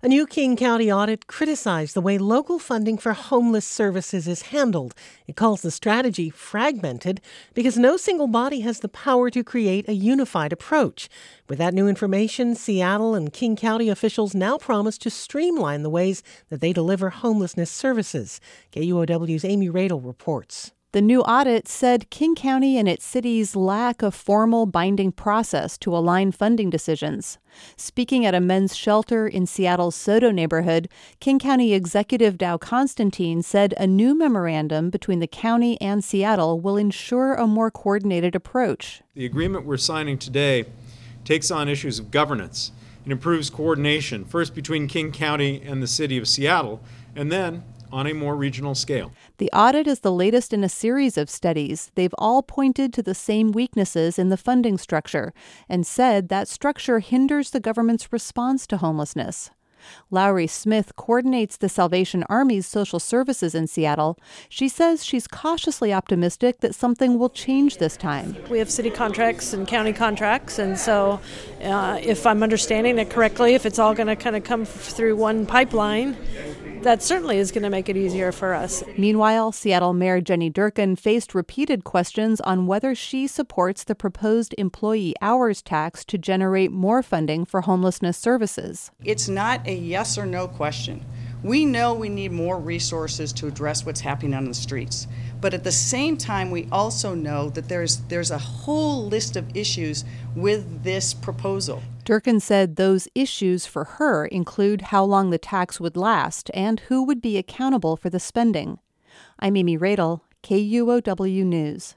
A new King County audit criticized the way local funding for homeless services is handled. It calls the strategy fragmented because no single body has the power to create a unified approach. With that new information, Seattle and King County officials now promise to streamline the ways that they deliver homelessness services. KUOW's Amy Radel reports. The new audit said King County and its cities lack a formal binding process to align funding decisions. Speaking at a men's shelter in Seattle's Soto neighborhood, King County Executive Dow Constantine said a new memorandum between the county and Seattle will ensure a more coordinated approach. The agreement we're signing today takes on issues of governance and improves coordination, first between King County and the city of Seattle, and then on a more regional scale. The audit is the latest in a series of studies. They've all pointed to the same weaknesses in the funding structure and said that structure hinders the government's response to homelessness. Lowry Smith coordinates the Salvation Army's social services in Seattle. She says she's cautiously optimistic that something will change this time. We have city contracts and county contracts, and so if I'm understanding it correctly, if it's all going to kind of come through one pipeline, that certainly is going to make it easier for us. Meanwhile, Seattle Mayor Jenny Durkan faced repeated questions on whether she supports the proposed employee hours tax to generate more funding for homelessness services. It's not a yes or no question. We know we need more resources to address what's happening on the streets. But at the same time, we also know that there's a whole list of issues with this proposal. Durkan said those issues for her include how long the tax would last and who would be accountable for the spending. I'm Amy Radel, KUOW News.